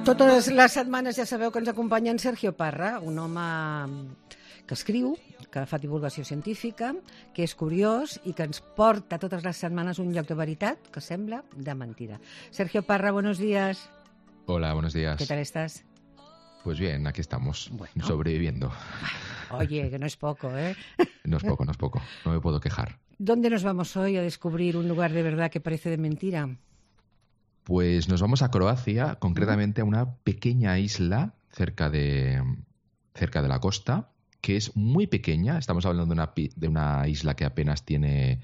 Totes les setmanes ja sabeu que ens acompanya en Sergio Parra, un home que escriu, que fa divulgació científica, que és curiós i que ens porta totes les setmanes un lloc de veritat que sembla de mentira. Sergio Parra, buenos días. Hola, buenos días. ¿Qué tal estás? Pues bien, aquí estamos, bueno, sobreviviendo. Oye, que no es poco, ¿eh? No es poco, no es poco. No me puedo quejar. ¿Dónde nos vamos hoy a descubrir un lugar de verdad que parece de mentira? Pues nos vamos a Croacia, concretamente a una pequeña isla cerca de la costa, que es muy pequeña. Estamos hablando de una isla que apenas tiene,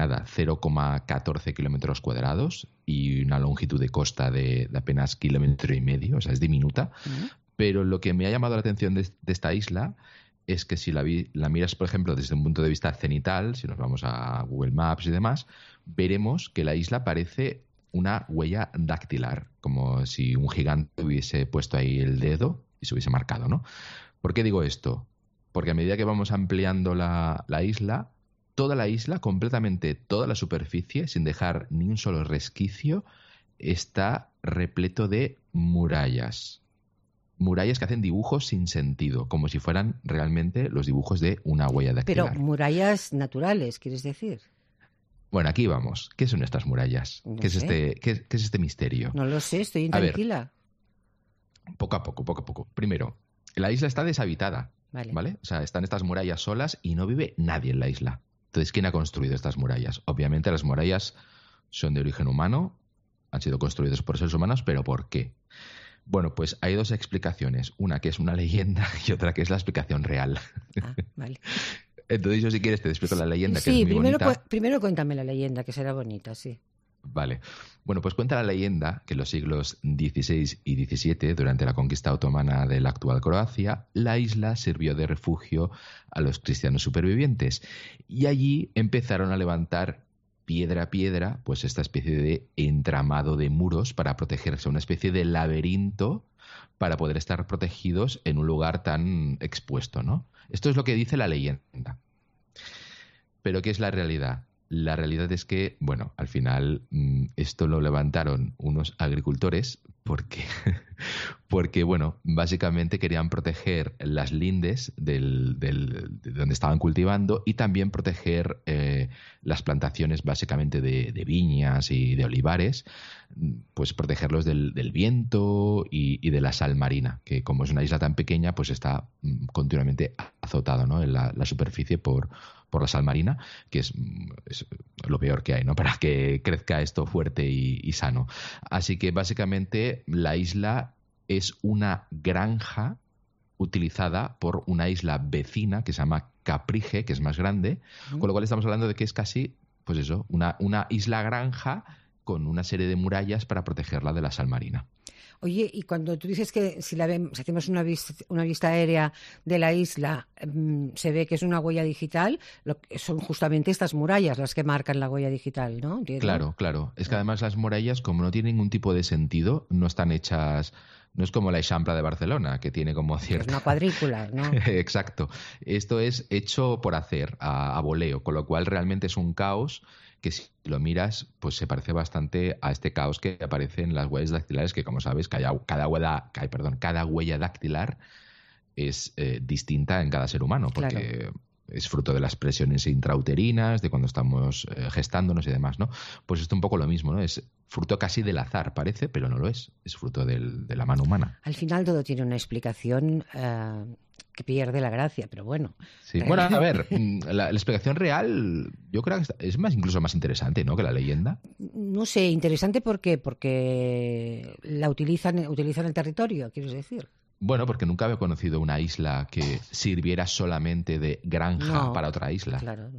0,14 kilómetros cuadrados y una longitud de costa de apenas 1,5 kilómetros, o sea, es diminuta. Pero lo que me ha llamado la atención de esta isla es que si la miras, por ejemplo, desde un punto de vista cenital, si nos vamos a Google Maps y demás, veremos que la isla parece una huella dactilar, como si un gigante hubiese puesto ahí el dedo y se hubiese marcado, ¿no? ¿Por qué digo esto? Porque a medida que vamos ampliando la isla, toda la isla, completamente toda la superficie, sin dejar ni un solo resquicio, está repleto de murallas. Murallas que hacen dibujos sin sentido, como si fueran realmente los dibujos de una huella dactilar. Pero murallas naturales, ¿quieres decir? Bueno, aquí vamos. ¿Qué son estas murallas? No ¿Qué es sé. ¿Qué es este misterio? No lo sé, estoy intranquila. Poco a poco. Primero, la isla está deshabitada, ¿vale? O sea, están estas murallas solas y no vive nadie en la isla. Entonces, ¿quién ha construido estas murallas? Obviamente las murallas son de origen humano, han sido construidas por seres humanos, pero ¿por qué? Bueno, pues hay dos explicaciones. Una que es una leyenda y otra que es la explicación real. Ah, vale. Entonces yo, si quieres, te explico la leyenda, que es muy bonita. Primero cuéntame la leyenda, que será bonita, sí. Vale. Bueno, pues cuenta la leyenda que en los siglos XVI y XVII, durante la conquista otomana de la actual Croacia, la isla sirvió de refugio a los cristianos supervivientes. Y allí empezaron a levantar piedra a piedra, pues esta especie de entramado de muros para protegerse, una especie de laberinto para poder estar protegidos en un lugar tan expuesto, ¿no? Esto es lo que dice la leyenda. Pero ¿qué es la realidad? La realidad es que, bueno, al final esto lo levantaron unos agricultores porque bueno, básicamente querían proteger las lindes de donde estaban cultivando y también proteger las plantaciones básicamente de viñas y de olivares, pues protegerlos del viento y de la sal marina, que como es una isla tan pequeña, pues está continuamente azotado, ¿no? En la superficie por la sal marina, que es lo peor que hay, ¿no? Para que crezca esto fuerte y sano. Así que básicamente la isla es una granja utilizada por una isla vecina que se llama Caprige, que es más grande, con lo cual estamos hablando de que es casi, pues eso, una isla granja con una serie de murallas para protegerla de la sal marina. Oye, y cuando tú dices que si hacemos una vista aérea de la isla, se ve que es una huella digital, son justamente estas murallas las que marcan la huella digital, ¿no? ¿Entiendo? Claro. Es que además las murallas, como no tienen ningún tipo de sentido, no están hechas. No es como la Eixample de Barcelona, que tiene como cierta... Es una cuadrícula, ¿no? Exacto. Esto es hecho por hacer, a voleo, con lo cual realmente es un caos que, si lo miras, pues se parece bastante a este caos que aparece en las huellas dactilares, que, como sabes, cada huella dactilar es distinta en cada ser humano, porque... Claro. Es fruto de las presiones intrauterinas, de cuando estamos gestándonos y demás, ¿no? Pues esto es un poco lo mismo, ¿no? Es fruto casi del azar, parece, pero no lo es. Es fruto de la mano humana. Al final todo tiene una explicación que pierde la gracia, pero bueno. Sí. Bueno, a ver, la explicación real yo creo que es incluso más interesante, ¿no?, que la leyenda. No sé, interesante porque la utilizan el territorio, quieres decir. Bueno, porque nunca había conocido una isla que sirviera solamente de granja para otra isla. Claro,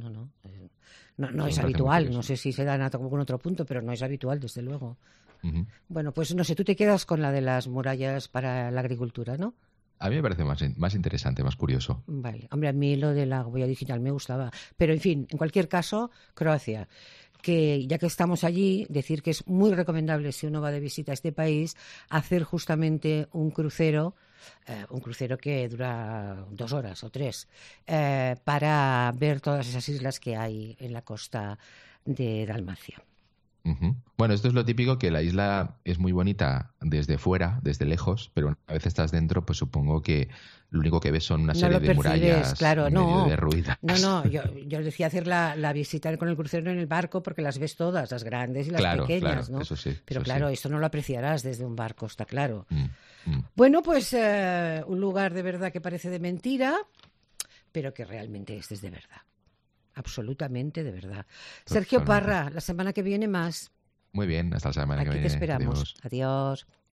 no es habitual. No sé si se da en algún otro punto, pero no es habitual, desde luego. Uh-huh. Bueno, pues no sé, tú te quedas con la de las murallas para la agricultura, ¿no? A mí me parece más interesante, más curioso. Vale, hombre, a mí lo de la huella digital me gustaba. Pero, en fin, en cualquier caso, Croacia, que ya que estamos allí, decir que es muy recomendable, si uno va de visita a este país, hacer justamente un crucero que dura 2 horas o 3, para ver todas esas islas que hay en la costa de Dalmacia. Ujú. Bueno, esto es lo típico, que la isla es muy bonita desde fuera, desde lejos, pero una vez estás dentro, pues supongo que lo único que ves son una No serie lo de percibes, murallas claro, medio no. derruidas. No, yo decía hacer la visita con el crucero en el barco porque las ves todas, las grandes y las Claro, pequeñas, claro, ¿no? eso sí, Pero eso sí. claro, esto no lo apreciarás desde un barco, está claro. Mm, mm. Bueno, pues un lugar de verdad que parece de mentira, pero que realmente es de verdad. Absolutamente de verdad. Sergio Totalmente. Parra, la semana que viene más. Muy bien, hasta la semana que Aquí te viene. esperamos. Adiós. Adiós.